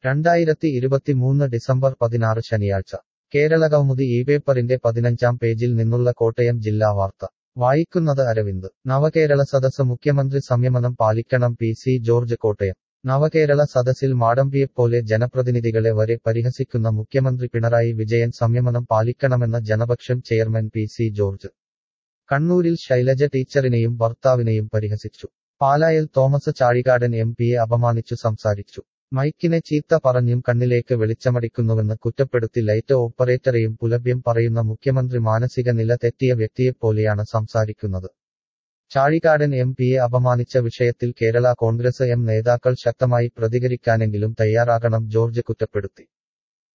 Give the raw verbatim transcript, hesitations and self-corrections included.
രണ്ടായിരത്തി ഇരുപത്തിമൂന്ന് ഡിസംബർ പതിനാറ് ശനിയാഴ്ച കേരളകൗമുദി ഈ പേപ്പറിന്റെ പതിനഞ്ചാം പേജിൽ നിന്നുള്ള കോട്ടയം ജില്ലാ വാർത്ത വായിക്കുന്നത് അരവിന്ദ് നവകേരള സദസ് മുഖ്യമന്ത്രി സംയമനം പാലിക്കണം പി സി ജോർജ് കോട്ടയം നവകേരള സദസ്സിൽ മാടമ്പിയെപ്പോലെ ജനപ്രതിനിധികളെ വരെ പരിഹസിക്കുന്ന മുഖ്യമന്ത്രി പിണറായി വിജയൻ സംയമനം പാലിക്കണമെന്ന Janapaksham chairman P C George കണ്ണൂരിൽ ശൈലജ ടീച്ചറിനെയും ഭർത്താവിനെയും പരിഹസിച്ചു. പാലായിൽ തോമസ് ചാഴികാടൻ എം പിയെ അപമാനിച്ചു സംസാരിച്ചു. മൈക്കിനെ ചീത്ത പറഞ്ഞും കണ്ണിലേക്ക് വെളിച്ചമടിക്കുന്നുവെന്ന് കുറ്റപ്പെടുത്തി ലൈറ്റ് ഓപ്പറേറ്ററെയും പുലഭ്യം പറയുന്ന മുഖ്യമന്ത്രി മാനസിക നില തെറ്റിയ വ്യക്തിയെപ്പോലെയാണ് സംസാരിക്കുന്നത്. ചാഴികാടൻ എം പിയെ അപമാനിച്ച വിഷയത്തിൽ കേരള കോൺഗ്രസ് എം നേതാക്കൾ ശക്തമായി പ്രതികരിക്കാനെങ്കിലും തയ്യാറാകണം ജോർജ് കുറ്റപ്പെടുത്തി.